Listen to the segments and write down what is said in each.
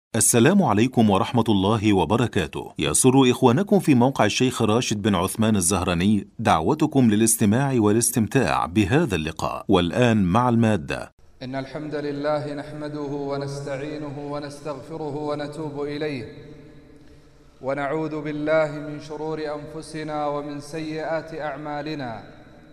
السلام عليكم ورحمة الله وبركاته. يسر إخوانكم في موقع الشيخ راشد بن عثمان الزهراني دعوتكم للاستماع والاستمتاع بهذا اللقاء. والآن مع المادة. إن الحمد لله نحمده ونستعينه ونستغفره ونتوب إليه، ونعوذ بالله من شرور أنفسنا ومن سيئات أعمالنا.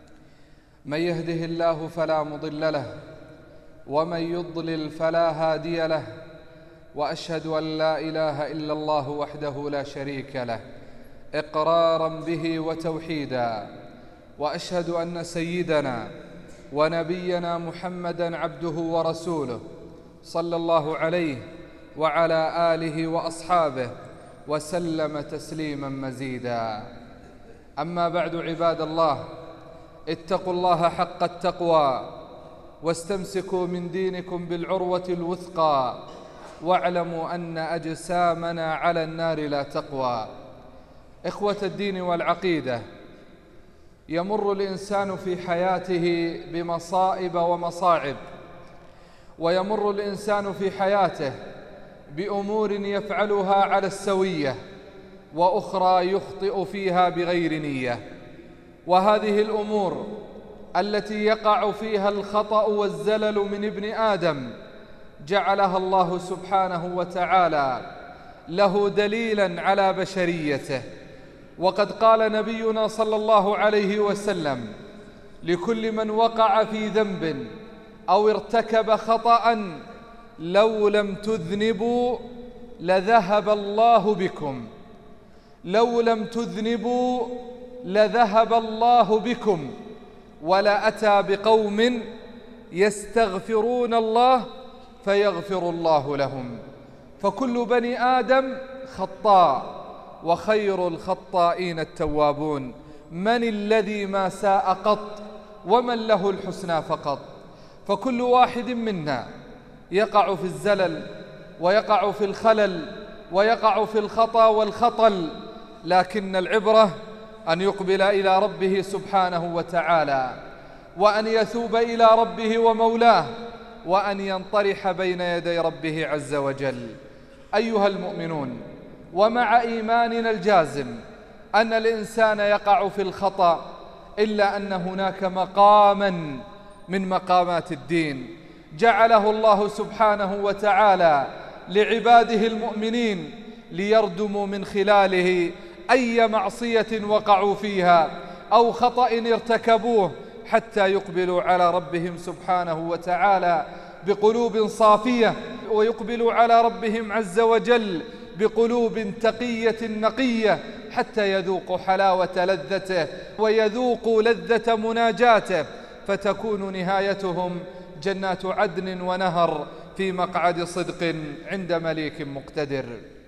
من يهده الله فلا مضل له، ومن يضلل فلا هادي له، وأشهد أن لا إله إلا الله وحده لا شريك له إقرارا به وتوحيدا، وأشهد أن سيدنا ونبينا محمدا عبده ورسوله صلى الله عليه وعلى آله وأصحابه وسلم تسليما مزيدا. أما بعد، عباد الله، اتقوا الله حق التقوى واستمسكوا من دينكم بالعروة الوثقى، واعلموا أن أجسامنا على النار لا تقوى. إخوة الدين والعقيدة، يمر الإنسان في حياته بمصائب ومصاعب، ويمر الإنسان في حياته بأمور يفعلها على السوية، وأخرى يخطئ فيها بغير نية. وهذه الأمور التي يقع فيها الخطأ والزلل من ابن آدم جعلها الله سبحانه وتعالى له دليلا على بشريته. وقد قال نبينا صلى الله عليه وسلم: لكل من وقع في ذنب أو ارتكب خطأ لو لم تذنبوا لذهب الله بكم، لو لم تذنبوا لذهب الله بكم، ولا أتى بقوم يستغفرون الله فيغفر الله لهم. فكل بني آدم خطاء، وخير الخطائين التوابون. من الذي ما ساء قط، ومن له الحسنى فقط؟ فكل واحد منا يقع في الزلل، ويقع في الخلل، ويقع في الخطأ والخطل، لكن العبرة أن يقبل إلى ربه سبحانه وتعالى، وأن يثوب إلى ربه ومولاه، وأن ينطرح بين يدي ربه عز وجل. أيها المؤمنون، ومع إيماننا الجازم أن الإنسان يقع في الخطأ، إلا أن هناك مقاما من مقامات الدين جعله الله سبحانه وتعالى لعباده المؤمنين ليردموا من خلاله أي معصية وقعوا فيها أو خطأ ارتكبوه، حتى يقبلوا على ربهم سبحانه وتعالى بقلوب صافية، ويقبلوا على ربهم عز وجل بقلوب تقية نقية، حتى يذوقوا حلاوة لذته ويذوقوا لذة مناجاته، فتكون نهايتهم جنات عدن ونهر في مقعد صدق عند مليك مقتدر.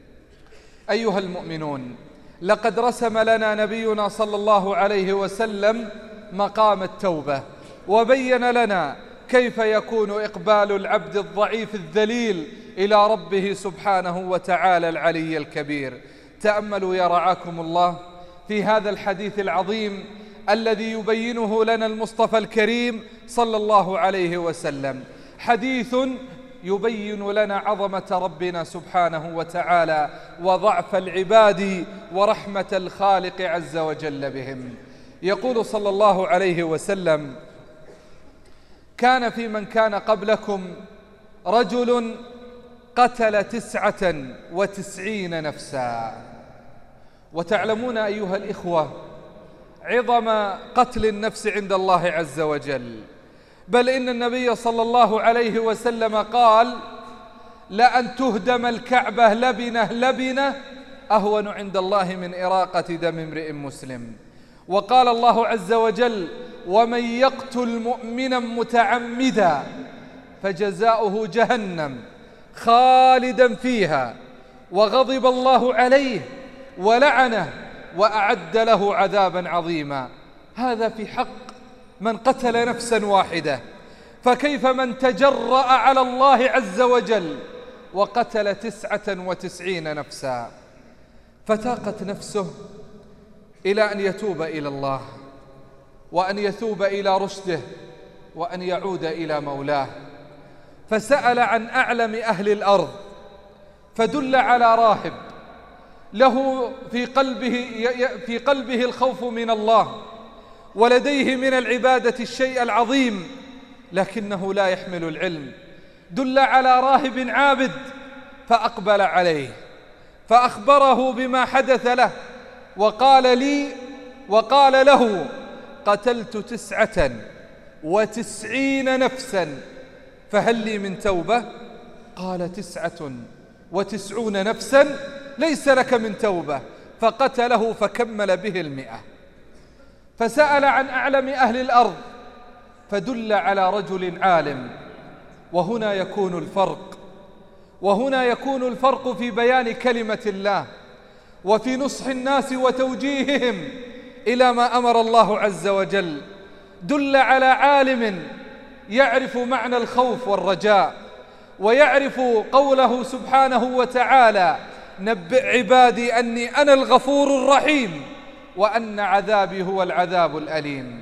أيها المؤمنون، لقد رسم لنا نبينا صلى الله عليه وسلم مقام التوبة، وبين لنا كيف يكون إقبال العبد الضعيف الذليل إلى ربه سبحانه وتعالى العلي الكبير. تأملوا يا رعاكم الله في هذا الحديث العظيم الذي يبينه لنا المصطفى الكريم صلى الله عليه وسلم، حديث يبين لنا عظمة ربنا سبحانه وتعالى وضعف العباد ورحمة الخالق عز وجل بهم. يقول صلى الله عليه وسلم: كان في من كان قبلكم رجل قتل 99 نفسا. وتعلمون أيها الإخوة عظم قتل النفس عند الله عز وجل، بل إن النبي صلى الله عليه وسلم قال: لأن تهدم الكعبة لبنة لبنة أهون عند الله من إراقة دم امرئ مسلم. وقال الله عز وجل: ومن يقتل مؤمنا متعمدا فجزاؤه جهنم خالدا فيها وغضب الله عليه ولعنه وأعد له عذابا عظيما. هذا في حق من قتل نفسا واحدة، فكيف من تجرأ على الله عز وجل وقتل 99 نفسا؟ فتاقت نفسه إلى أن يتوب إلى الله، وأن يثوب إلى رشده، وأن يعود إلى مولاه. فسأل عن أعلم أهل الأرض فدل على راهب له في قلبه الخوف من الله، ولديه من العبادة الشيء العظيم، لكنه لا يحمل العلم. دل على راهب عابد فأقبل عليه فأخبره بما حدث له، وقال له: قتلت 99 نفسا، فهل لي من توبة؟ قال: 99 نفسا ليس لك من توبة. فقتله فكمل به 100. فسأل عن أعلم أهل الأرض فدل على رجل عالم. وهنا يكون الفرق في بيان كلمة الله وفي نصح الناس وتوجيههم إلى ما أمر الله عز وجل. دل على عالم يعرف معنى الخوف والرجاء، ويعرف قوله سبحانه وتعالى: نبئ عبادي أني أنا الغفور الرحيم وأن عذابي هو العذاب الأليم.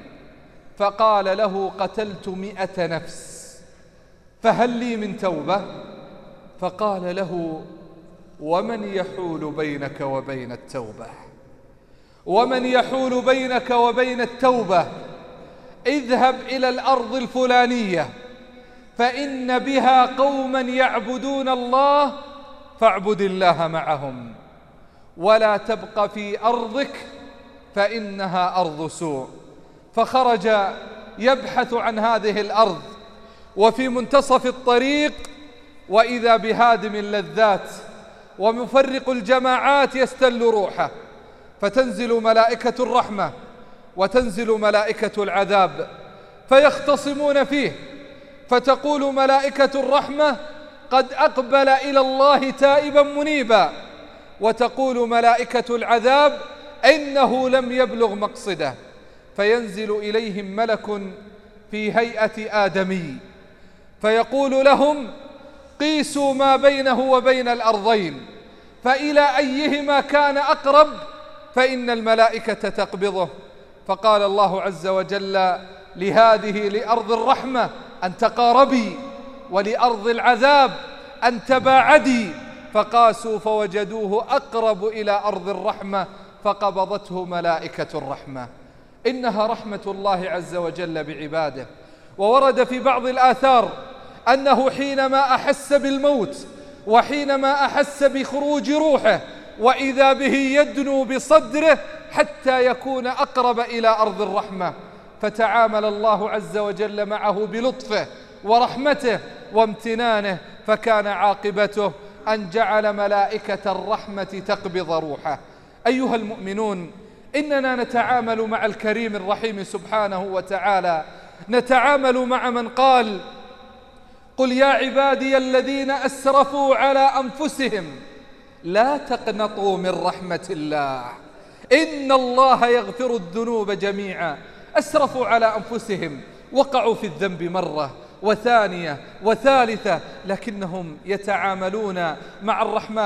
فقال له: قتلت 100 نفس، فهل لي من توبة؟ فقال له: ومن يحول بينك وبين التوبة؟ ومن يحول بينك وبين التوبة؟ اذهب إلى الأرض الفلانية فإن بها قوما يعبدون الله فاعبد الله معهم، ولا تبق في أرضك فإنها أرض سوء. فخرج يبحث عن هذه الأرض، وفي منتصف الطريق وإذا بهادم اللذات ومفرق الجماعات يستل روحه، فتنزل ملائكة الرحمة وتنزل ملائكة العذاب فيختصمون فيه، فتقول ملائكة الرحمة: قد أقبل إلى الله تائبا منيبا، وتقول ملائكة العذاب: إنه لم يبلغ مقصده. فينزل إليهم ملك في هيئة آدمي فيقول لهم: قيسوا ما بينه وبين الأرضين، فإلى أيهما كان أقرب فإن الملائكة تقبضه. فقال الله عز وجل لهذه لأرض الرحمة: أن تقاربي، ولأرض العذاب: أن تباعدي. فقاسوا فوجدوه أقرب إلى أرض الرحمة فقبضته ملائكة الرحمة. إنها رحمة الله عز وجل بعباده. وورد في بعض الآثار أنه حينما أحس بالموت وحينما أحس بخروج روحه وإذا به يدنو بصدره حتى يكون أقرب إلى أرض الرحمة، فتعامل الله عز وجل معه بلطفه ورحمته وامتنانه، فكان عاقبته أن جعل ملائكة الرحمة تقبض روحه. أيها المؤمنون، إننا نتعامل مع الكريم الرحيم سبحانه وتعالى، نتعامل مع من قال: قل يا عبادي الذين أسرفوا على أنفسهم لا تقنطوا من رحمة الله إن الله يغفر الذنوب جميعا. أسرفوا على أنفسهم، وقعوا في الذنب مرة وثانية وثالثة، لكنهم يتعاملون مع الرحمن